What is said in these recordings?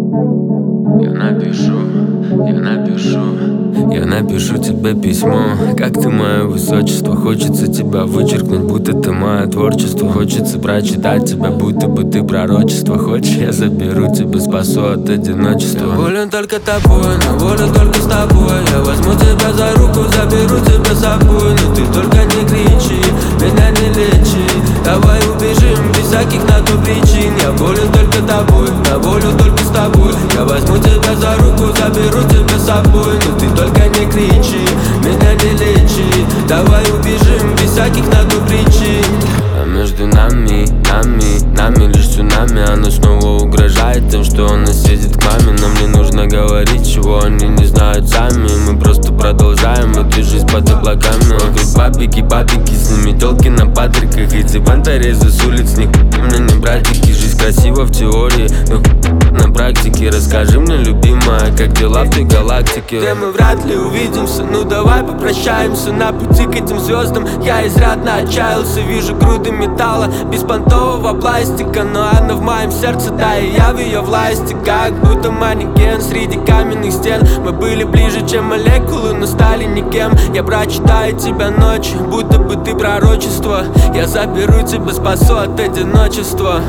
Я напишу тебе письмо. Как ты, мое высочество? Хочется тебя вычеркнуть, будто ты мое творчество. Хочется прочитать тебя, будто бы ты пророчество. Хочешь, я заберу тебя, спасу от одиночества. Я волен только тобой, но волен только с тобой. Я возьму тебя за руку, заберу тебя с собой. Но ты только не кричи, меня не лечи. Давай убежим без всяких на то причин. Я волен только тобой, на волю только с тобой. Я возьму тебя за руку, заберу тебя с собой. Но ты только не кричи, меня не лечи. Давай убежим без всяких на то причин. А между нами лишь цунами. Оно снова угрожает тем, что он нас едет к маме. Нам не нужно говорить, чего они не знают сами. Мы просто продолжаем эту жизнь под облаками. Вокруг бабики, с ними телки на патриках. Эти бонторезы с улиц, них мне не братики. Жизнь красива в теории, но на практике. Расскажи мне, любимая, как дела в той галактике? Где мы вряд ли увидимся, ну давай попрощаемся. На пути к этим звездам я изрядно отчаялся. Вижу груды металла, беспонтового пластика. Но она в моем сердце, да и я в ее власти. Как будто манекен среди каменных стен. Мы были ближе, чем молекулы, но стали никем. Я прочитаю тебя ночью, будто бы ты пророчество. Я заберу тебя, спасу от одиночества.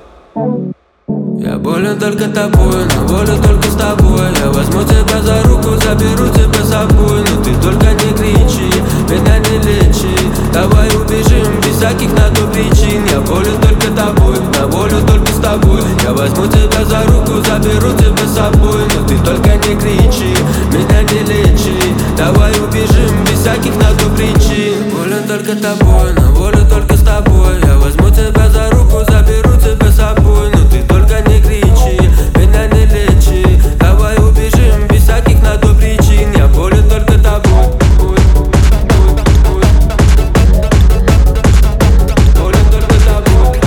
Я болен только тобой, но волю только с тобой. Я возьму тебя за руку, заберу тебя с собой. Но ты только не кричи, меня не лечи. Давай убежим без всяких на то причин. Я болен только тобой, на волю только с тобой. Я возьму тебя за руку, заберу тебя с собой. Но ты только не кричи, меня не лечи. Давай убежим без всяких на то причин. Болен только тобой, на волю только с тобой. Я возьму тебя за руку, заберу тебя с собой. Но ты только не кричи, меня не лечи. Давай убежим без всяких на то причин. Я болен только тобой. Болен только тобой.